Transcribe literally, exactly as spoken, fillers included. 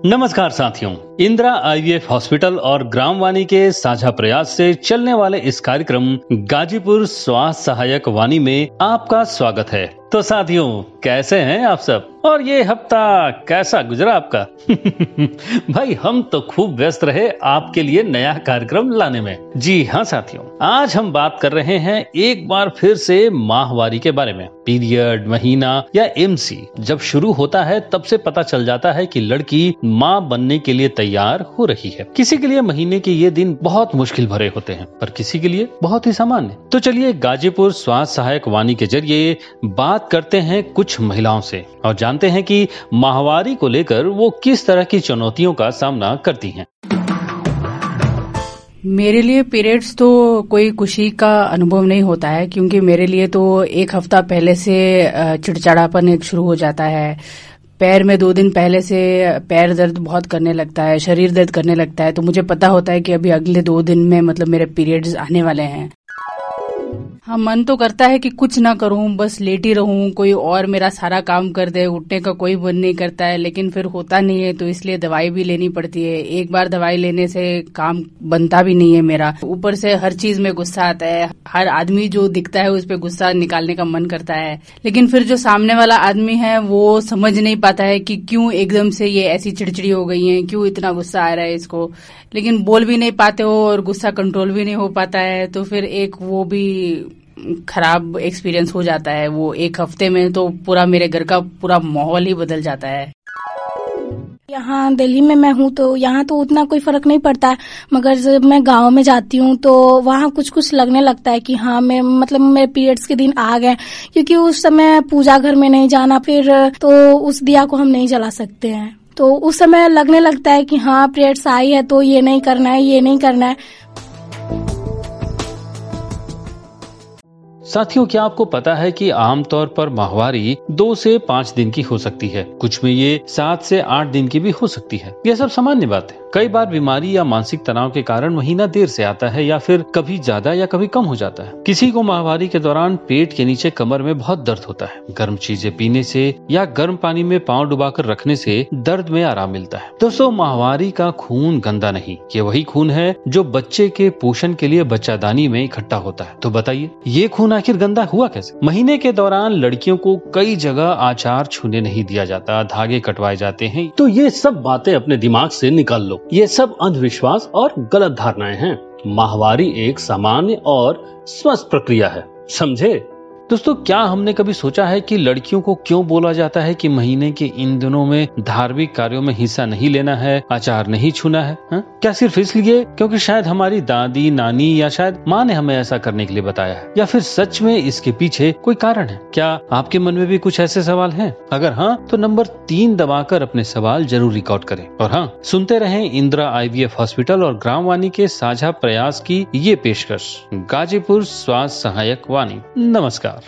नमस्कार साथियों, Indira IVF hospital और ग्रामवाणी के साझा प्रयास से चलने वाले इस कार्यक्रम गाजीपुर स्वास्थ्य सहायक वाणी में आपका स्वागत है। तो साथियों, कैसे हैं आप सब और ये हफ्ता कैसा गुजरा आपका? भाई हम तो खूब व्यस्त रहे आपके लिए नया कार्यक्रम लाने में। जी हाँ साथियों, आज हम बात कर रहे हैं एक बार फिर से माहवारी के बारे में। पीरियड, महीना या एमसी जब शुरू होता है तब से पता चल जाता है कि लड़की माँ बनने के लिए तैयार हो रही है। किसी के लिए महीने के ये दिन बहुत मुश्किल भरे होते हैं, पर किसी के लिए बहुत ही सामान्य। तो चलिए गाजीपुर स्वास्थ्य सहायक वाणी के जरिए बात करते हैं कुछ महिलाओं से और जानते हैं कि माहवारी को लेकर वो किस तरह की चुनौतियों का सामना करती हैं। मेरे लिए पीरियड्स तो कोई खुशी का अनुभव नहीं होता है, क्योंकि मेरे लिए तो एक हफ्ता पहले से चिड़चिड़ापन एक शुरू हो जाता है। पैर में दो दिन पहले से पैर दर्द बहुत करने लगता है, शरीर दर्द करने लगता है। तो मुझे पता होता है कि अभी अगले दो दिन में मतलब मेरे पीरियड्स आने वाले हैं। हाँ, मन तो करता है कि कुछ ना करूं, बस लेटी रहूं, कोई और मेरा सारा काम कर दे, उठने का कोई मन नहीं करता है। लेकिन फिर होता नहीं है, तो इसलिए दवाई भी लेनी पड़ती है। एक बार दवाई लेने से काम बनता भी नहीं है मेरा। ऊपर से हर चीज में गुस्सा आता है, हर आदमी जो दिखता है उस पर गुस्सा निकालने का मन करता है। लेकिन फिर जो सामने वाला आदमी है वो समझ नहीं पाता है कि क्यों एकदम से ये ऐसी चिड़चिड़ी हो गई है, क्यों इतना गुस्सा आ रहा है इसको। लेकिन बोल भी नहीं पाते हो और गुस्सा कंट्रोल भी नहीं हो पाता है, तो फिर एक वो भी खराब एक्सपीरियंस हो जाता है। वो एक हफ्ते में तो पूरा मेरे घर का पूरा माहौल ही बदल जाता है। यहाँ दिल्ली में मैं हूँ तो यहाँ तो उतना कोई फर्क नहीं पड़ता है, मगर जब मैं गांव में जाती हूँ तो वहाँ कुछ कुछ लगने लगता है कि हाँ मैं मतलब मेरे पीरियड्स के दिन आ गए। क्योंकि उस समय पूजा घर में नहीं जाना, फिर तो उस दिया को हम नहीं जला सकते हैं। तो उस समय लगने लगता है कि हाँ पीरियड्स आई है तो ये नहीं करना है, ये नहीं करना है। साथियों, क्या आपको पता है कि आमतौर पर माहवारी दो से पाँच दिन की हो सकती है, कुछ में ये सात से आठ दिन की भी हो सकती है। यह सब सामान्य बात है। कई बार बीमारी या मानसिक तनाव के कारण महीना देर से आता है या फिर कभी ज्यादा या कभी कम हो जाता है। किसी को माहवारी के दौरान पेट के नीचे कमर में बहुत दर्द होता है। गर्म चीजें पीने से या गर्म पानी में पाँव डुबाकर रखने से दर्द में आराम मिलता है। दोस्तों, माहवारी का खून गंदा नहीं, ये वही खून है जो बच्चे के पोषण के लिए बच्चादानी में इकट्ठा होता है। तो बताइए, ये खून आखिर गंदा हुआ कैसे? महीने के दौरान लड़कियों को कई जगह आचार छूने नहीं दिया जाता, धागे कटवाए जाते हैं। तो ये सब बातें अपने दिमाग से निकाल लो। ये सब अंधविश्वास और गलत धारणाएं हैं। माहवारी एक सामान्य और स्वस्थ प्रक्रिया है, समझे? दोस्तों, क्या हमने कभी सोचा है कि लड़कियों को क्यों बोला जाता है कि महीने के इन दिनों में धार्मिक कार्यों में हिस्सा नहीं लेना है, आचार नहीं छूना है? हा? क्या सिर्फ इसलिए क्योंकि शायद हमारी दादी, नानी या शायद माँ ने हमें ऐसा करने के लिए बताया है, या फिर सच में इसके पीछे कोई कारण है? क्या आपके मन में भी कुछ ऐसे सवाल हैं? अगर हाँ, तो नंबर तीन दबाकर अपने सवाल जरूर रिकॉर्ड करें। और हाँ, सुनते रहें इंदिरा आईवीएफ हॉस्पिटल और ग्रामवाणी के साझा प्रयास की ये पेशकश, गाजीपुर स्वास्थ्य सहायक वाणी। नमस्कार।